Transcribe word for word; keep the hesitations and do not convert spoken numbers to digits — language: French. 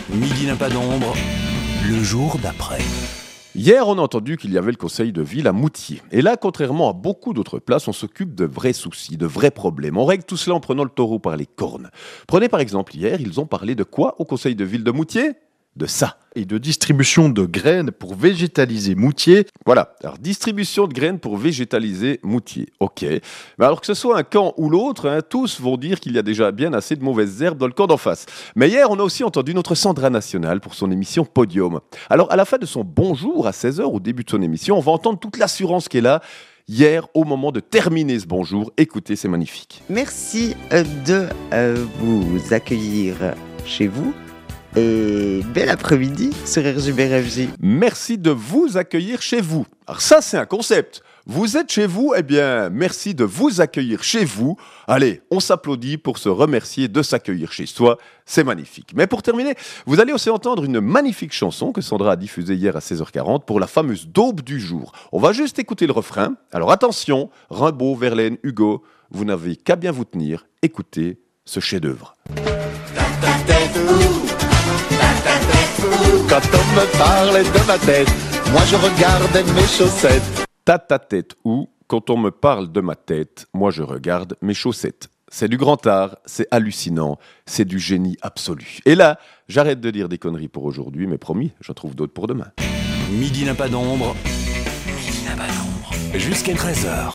Midi n'a pas d'ombre, le jour d'après. Hier, on a entendu qu'il y avait le conseil de ville à Moutier. Et là, contrairement à beaucoup d'autres places, on s'occupe de vrais soucis, de vrais problèmes. On règle tout cela en prenant le taureau par les cornes. Prenez par exemple hier, ils ont parlé de quoi au conseil de ville de Moutier ? De ça. Et de distribution de graines pour végétaliser Moutier. Voilà, alors distribution de graines pour végétaliser Moutier, ok. Mais alors que ce soit un camp ou l'autre, hein, tous vont dire qu'il y a déjà bien assez de mauvaises herbes dans le camp d'en face. Mais hier, on a aussi entendu notre Sandra National pour son émission Podium. Alors à la fin de son bonjour à seize heures, au début de son émission, on va entendre toute l'assurance qu'elle a. Hier, au moment de terminer ce bonjour, écoutez, c'est magnifique. Merci euh, de euh, vous accueillir chez vous. Et bel après-midi sur R J B R F J. Merci de vous accueillir chez vous. Alors ça, c'est un concept. Vous êtes chez vous, eh bien, merci de vous accueillir chez vous. Allez, on s'applaudit pour se remercier de s'accueillir chez soi. C'est magnifique. Mais pour terminer, vous allez aussi entendre une magnifique chanson que Sandra a diffusée hier à seize heures quarante pour la fameuse daube du jour. On va juste écouter le refrain. Alors attention, Rimbaud, Verlaine, Hugo, vous n'avez qu'à bien vous tenir. Écoutez ce chef-d'œuvre. Quand on me parlait de ma tête, moi je regardais mes chaussettes. Ta ta tête où, quand on me parle de ma tête, moi je regarde mes chaussettes. C'est du grand art, c'est hallucinant, c'est du génie absolu. Et là, j'arrête de dire des conneries pour aujourd'hui, mais promis, j'en trouve d'autres pour demain. Midi n'a pas d'ombre, midi n'a pas d'ombre, jusqu'à treize heures.